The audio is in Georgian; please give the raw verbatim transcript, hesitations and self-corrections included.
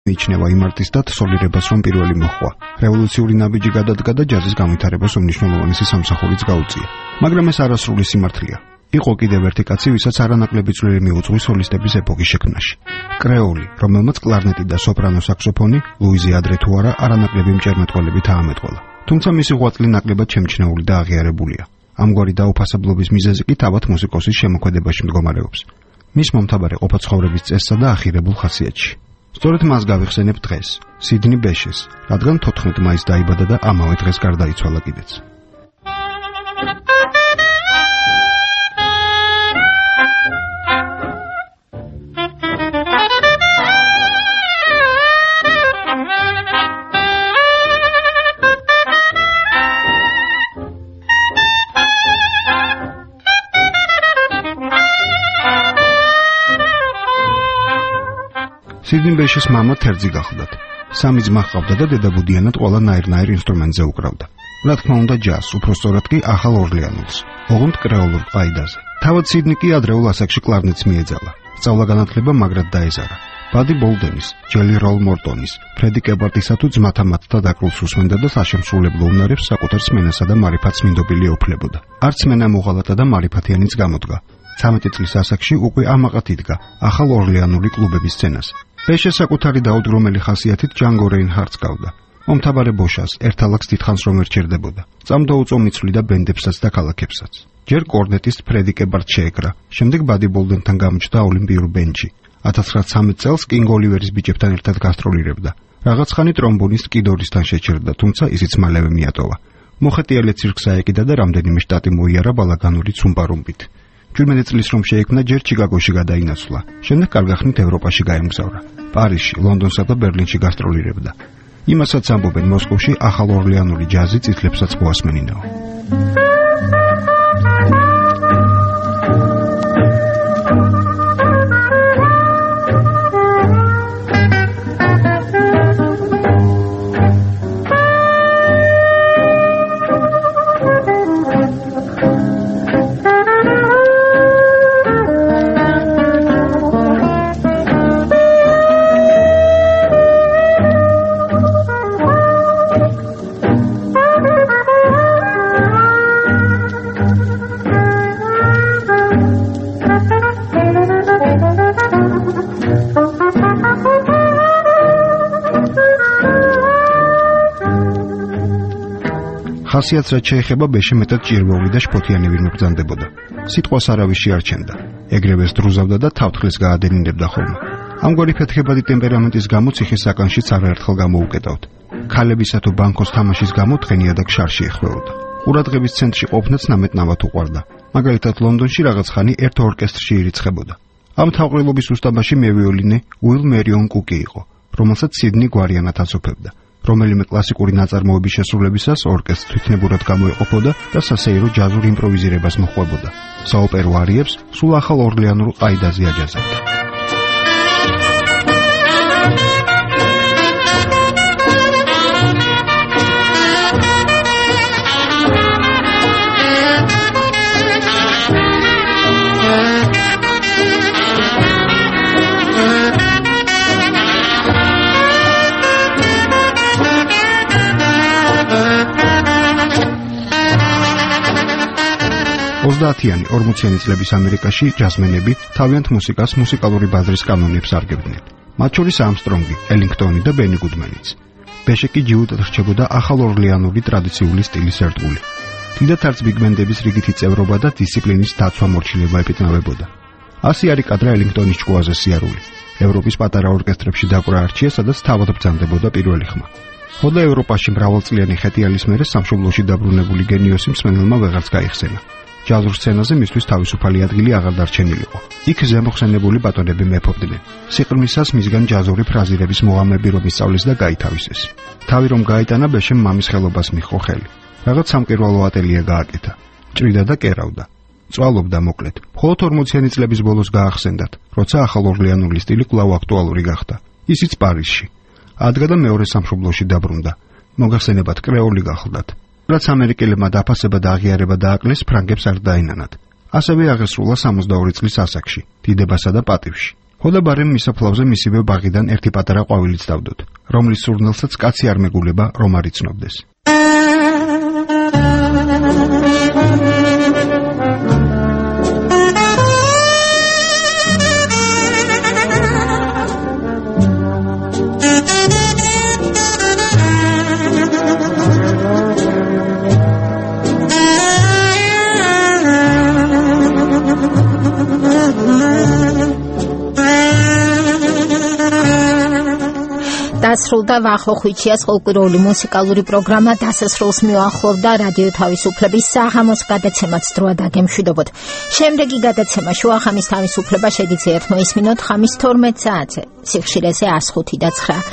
მიიჩნევა იმ არტისტად სოლირებას, რომ პირველი მოჰყვა. რევოლუციური ნაბიჯი გადადგა და ჯაზის განვითარებას უმნიშვნელოვანესი სამსახურიც გაუწია. მაგრამ ეს არასრული სიმართლეა. იყო კიდევ ერთი კაცი, ვისაც არანაკლები წვლილი მიუძღვის სოლისტების ეპოქის შექმნაში. კრეოლი, რომელმაც კლარნეტი და სოპრანო საქსოფონი, ლუიზი ადრე თუ არა, არანაკლები მჭერმეტყველებით აამეტყველა. თუმცა მისი ღვაწლი ნაკლებად შემჩნეული და აღიარებულია. ამგვარი დაუფასებლობის მიზეზი კი თავად მუსიკოსის შემოქმედებაში მდგომარეობს. მის მომთაბარე ყოფა ცხოვრების წესსა და ახირებულ ხასიათში. სწორედ მას გავიხსენებ დღეს, სიდნი ბეშეს, რადგან თოთხმეტ მაისს დაიბადა და ამავე დღეს გარდაიცვალა კიდეც. სიდნი ბეშის მამა თერძი გახლდათ. სამი ძმა ჰყავდა და დედაბუდიანად ყველა ნაირ-ნაირ ინსტრუმენტზე უკრავდა. რა თქმა უნდა ჯაზს, უფრო სწორად კი ახალ ორლეანულს, ოღონდ კრეოლურ ყაიდაზე. თავად სიდნი კი ადრეულ ასაკში კლარნეტს მიეძალა. სწავლა-განათლება მაგრად დაეზარა. ბადი ბოლდენის, ჯელი როლ მორტონის, ფრედი კეპარტისა თუ ძმათა მათთა დაკრულს უსმენდა და საშემსრულებლო უნარებს საკუთარ სმენასა და მარიფათს მინდობილი ეუფლებოდა. არც სმენა მოღალატა და მარიფათიანიც გამოდგა. ცამეტი წლის ასაკში უკვე ამაყად იდგა ახალ ორლეანული კლუბების სცენაზე. ბეშე საკუთარი დაუდგრომელი ხასიათით ჯანგო რეინჰარდს გავდა. მომთაბარე ბოშას ერთალაკს დიდხანს რომ ერჩერდებოდა. წამდაუწო მიცვლი და ბენდებსაც და ქალაქებსაც. ჯერ კორნეტის ფრედი კეპარტს შეეკრა, შემდეგ ბადი ბოლდენთან გამოჩნდა ოლიმპიურ ბენჩი. ათას ცხრაასი წელს კინგ ოლივერის ბიჭებთან ერთად გასტროლირებდა. რაღაც ხანი ტრომბონის კიდორისთან შეჩერდა, თუმცა ისიც მალევე მიატოვა. მოხეტიალე ცირკს აეკიდა და რამდენიმე შტატი მოიარა ბალაგანური ცუმპარუმბით. შვიდმეტი წლის რომ შეექმნა, ჯერ ჩიკაგოში გადაინაცვლა, შემდეგ კარგახნით ევროპაში გაემგზავრა. პარიზში, ლონდონსა და ბერლინში გასტროლირებდა. იმასაც ამბობენ მოსკოვში ახალ ორლეანული ჯაზი წითლებსაც მოასმენინაო. ხასიათს რაც შეეხება, ბეშე მეტად ჭირვეული და შფოთიანი ვინმე ბრძანდებოდა. სიტყვას არავის შეარჩენდა. ეგრევე სდრუზავდა და თავთხლის გაადენინებდა ხოლმე. ამგვარი ფეთქებადი ტემპერამენტის გამო ციხის საკანშიც არაერთხელ გამოუკეტავთ. ქალებისა თუ ბანკოს თამაშის გამო დღენიადა შარში ეხვეოდა. ყურადღების ცენტრში ყოფნაც ნამეტნავად უყვარდა. მაგალითად ლონდონში რაღაც ხანი ერთ ორკესტრში ირიცხებოდა. ამ თავყრილობის უსტაბაში მევიოლინე უილ მერიონ კუკი იყო, რომელსაც სიდნი გვარიანად აცოფებდა. რომელიმე კლასიკური ნაწარმოების შესრულებისას ორკესტრს თვითნებურად გამოეყოფოდა და სასეირო ჯაზურ იმპროვიზირებას მოჰყვებოდა. საოპერო არიებს სულ ახალ ორლეანურ ყაიდაზე აჯაზებდა. ოცდაათიანი ორმოციანი წლების ამერიკაში ჯაზმენები თავიანთ მუსიკას მუსიკალური ბაზრის კანონებს არგებდნენ. მათ შორის ამსტრონგი, ელინგტონი და ბენი გუდმენიც. ბეშე კი ჯიუტად რჩებოდა ახალ ორლეანური ტრადიციული სტილის ერთგული. დიდად არც ბიგბენდების რიგით იწევრობა და დისციპლინის დაცვა მორჩილება ეპიტნავებოდა. ასი არის კადრა ელინგტონის ჭკუაზე სიარული. ევროპის პატარა ორკესტრებში დაკვრა არჩია, სადაც თავად ბრძანდებოდა პირველი ხმა. ხოდა ევროპაში მრავალწლიანი ხეტიალის მერე სამშობლოში დაბრუნებული გენიოსი მსმენელმა ვეღარც გაიხსენა. ჯაზურ სცენაზე მისთვის თავისუფალი ადგილი აღარ დარჩენილიყო. იქ ზემოხსენებული ბატონები მეფობდნენ. სიყრმისას მისგან ჯაზური ფრაზირების მოღამები რომ ისწავლეს და გაითავისეს. თავი რომ გაიტანა, ბეშემ მამის ხელობას მიჰყო ხელი. რაღაც სამყირვალო ატელიე გააკეთა. ჭრიდა და კერავდა. წვალობდა მოკლედ. მხოლოდ ორმოციანი წლების ბოლოს გაახსენდათ, როცა ახალ ორლეანული სტილი კვლავ აქტუალური გახდა. ისიც პარიზში. ადგა და მეორე სამშობლოში დაბრუნდა. მოგახსენებათ, კრეოლი გახლდათ. რაც ამერიკელებმა დაფასება და აღიარება დააკლეს, ფრანგებს არ დაინანათ. ასევე აღესრულა სამოცდაორი წლის ასაკში, დიდებასა და პატივში. ხოლო ბარემ მისაფლავზე მისივე ბაღიდან ერთი პატარა ყვავილიც დავდოთ, რომლის სურნელსაც კაცი არ მეგულება, რომ არ იცნობდეს. დასრულდა ვახო ხვიჩიას ფოლკლორული მუსიკალური პროგრამა დასასრულს მიუახლოვდა რადიო თავისუფლების საღამოს გადაცემაც დროა დაგემშვიდობოთ. შემდეგი გადაცემა შუახამის თავისუფლება შეგიძლიათ მოისმინოთ ხამის თორმეტ საათზე, სიხშირეზე ას ხუთი და ცხრა.